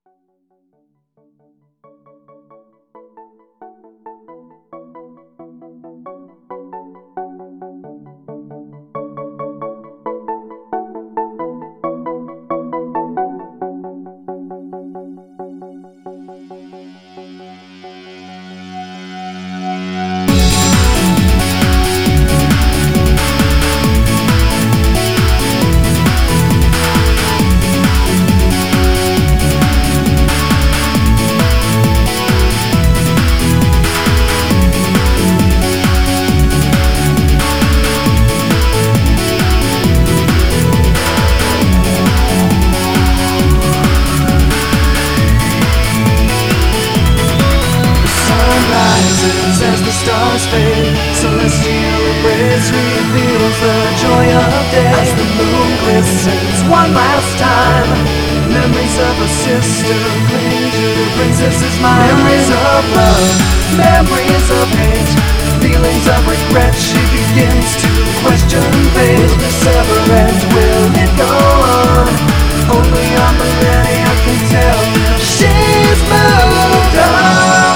As the stars fade, celestial embrace reveals the joy of day. As the moon glistens one last time, memories of a sister cling to the princess's mind. Memories of love, memories of hate, feelings of regret. She begins to question fate. Will this ever end? Will it go on? Only on millennia can tell. She's moved on.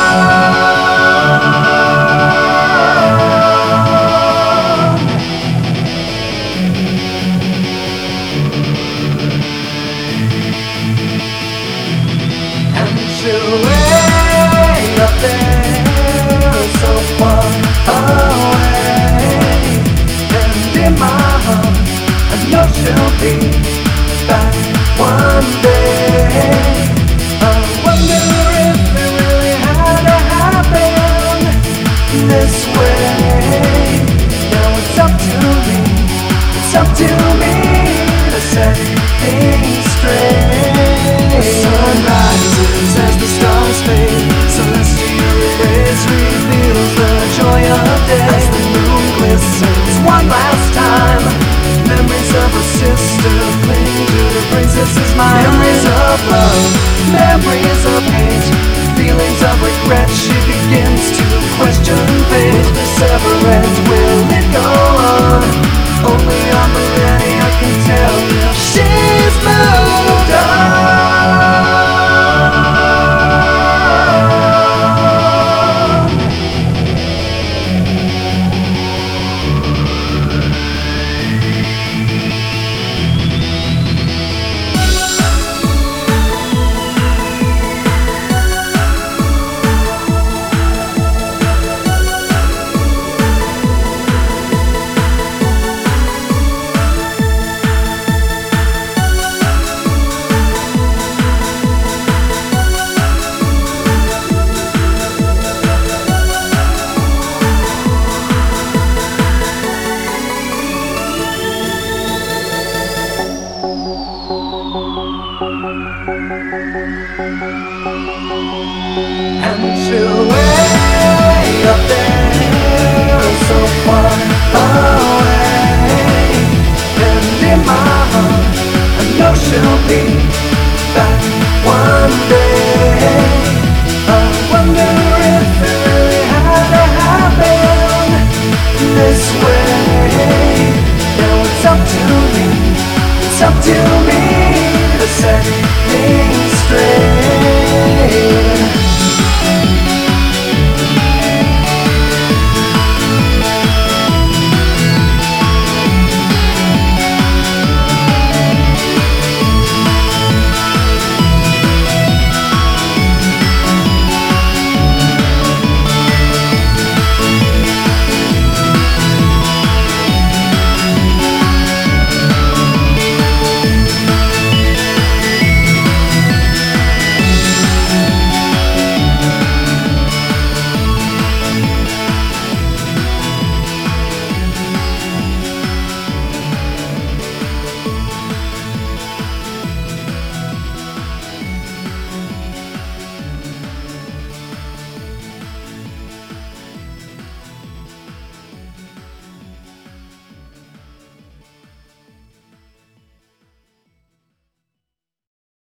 Way up there, so far away, and in my heart I know she'll be back one day. I wonder if it really had to happen this way. Now it's up to me, it's up to me to set things straight. The sun rises as the stars fade, celestial rays reveals the joy of day. As the moon glistens one last time, memories of a sister cling to the princess's mind. Memories of love, memories of hate, feelings of regret. She begins to question fate. Will this ever end? Will it go on? Only on millennia can tell. She's moved on. And she'll way up there, so far away, and in my heart I know she'll be